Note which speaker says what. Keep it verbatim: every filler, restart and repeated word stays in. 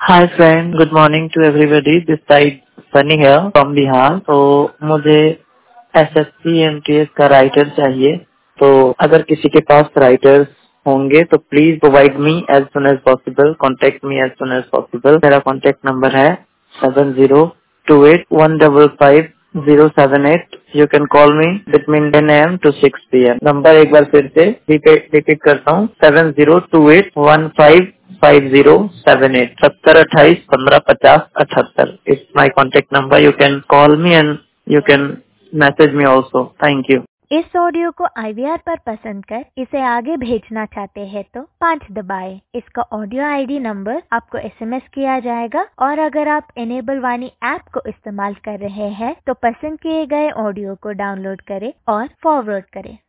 Speaker 1: Hi friend, good morning to everybody. This side Sunny here from Bihar. तो मुझे SSC MTS का writer चाहिए। तो अगर किसी के पास राइटर्स होंगे तो please provide me as soon as possible, contact me as soon as possible. मेरा कॉन्टेक्ट नंबर है seven zero two eight one five five zero seven eight. You can call me between ten A M to six P M. Number एक बार फिर से repeat करता हूँ, seven zero two eight one five five zero seven eight. सत्तर अट्ठाईस पंद्रह पचास अठहत्तर it's my contact number. You can call me and you can message me also. Thank you.
Speaker 2: इस ऑडियो को आईवीआर पर पसंद कर इसे आगे भेजना चाहते हैं तो पाँच दबाएं। इसका ऑडियो आईडी नंबर आपको एसएमएस किया जाएगा और अगर आप एनेबल वाणी ऐप को इस्तेमाल कर रहे हैं तो पसंद किए गए ऑडियो को डाउनलोड करें और फॉरवर्ड करें।